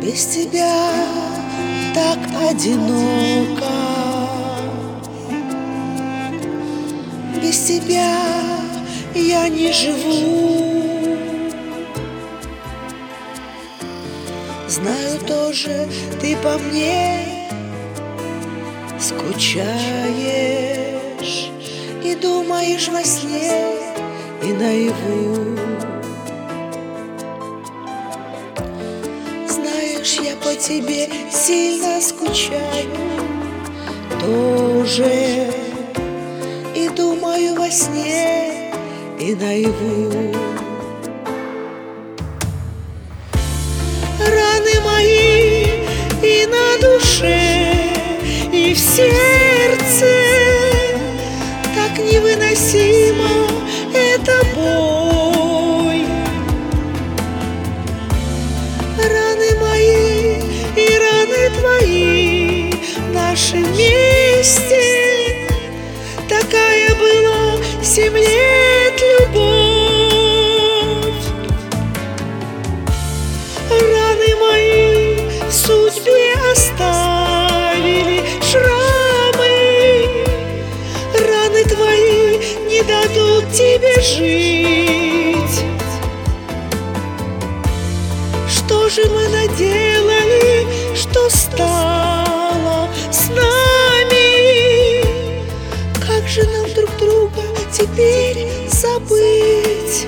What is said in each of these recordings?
Без тебя так одиноко, без тебя я не живу. Знаю тоже, ты по мне скучаешь и думаешь во сне и наяву. Знаешь, я по тебе сильно скучаю тоже, и думаю во сне и наяву. Раны мои и на душе, и в сердце так невыносимо эта боль. Раны мои и раны твои в нашем месте, такая была 7 лет любовь. Раны мои в судьбе оставили шрамы, раны твои не дадут тебе жить. Что же мы наделали, что стало с нами? Как же нам друг друга теперь забыть?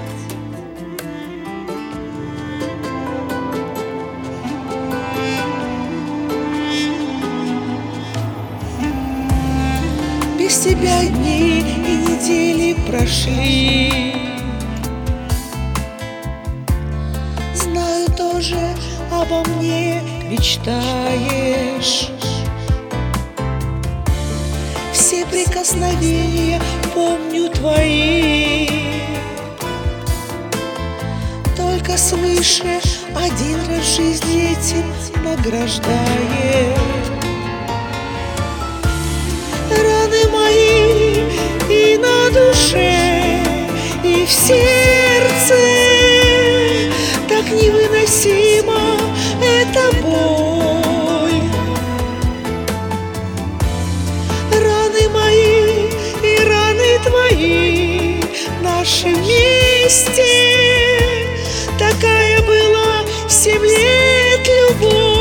Без тебя дни и недели прошли. Знаю, тоже обо мне мечтаешь. Все прикосновения помню твои. Только свыше один раз в жизни этим награждает. Раны мои и на душе, и в сердце, так невыносима эта боль. Раны мои и раны твои в нашем месте, такая была 7 лет любовь.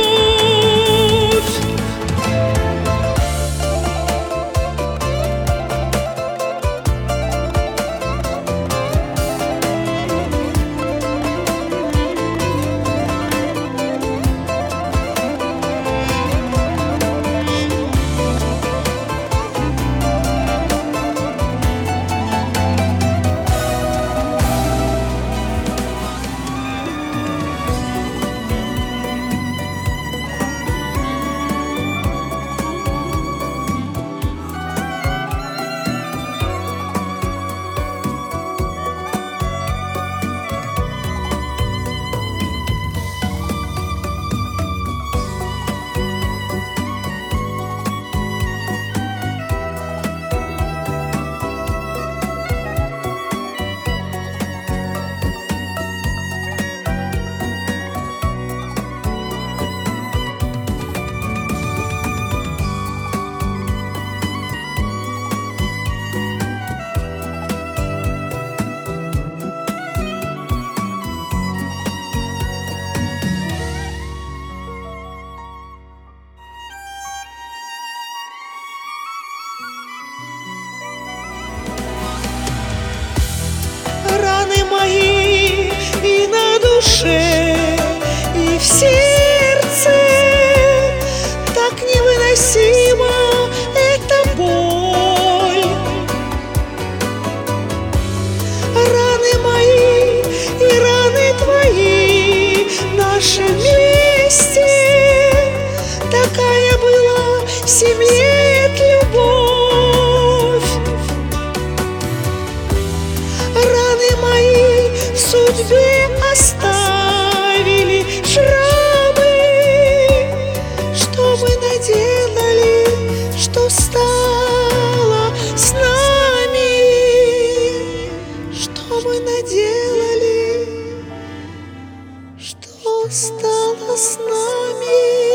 И на душе, и в сердце, так невыносима эта боль. Раны мои и раны твои в нашем месте, такая была 7 лет любовь. Раны мои в судьбе оставили шрамы. Что мы наделали, что стало с нами? Что мы наделали, что что стало с нами?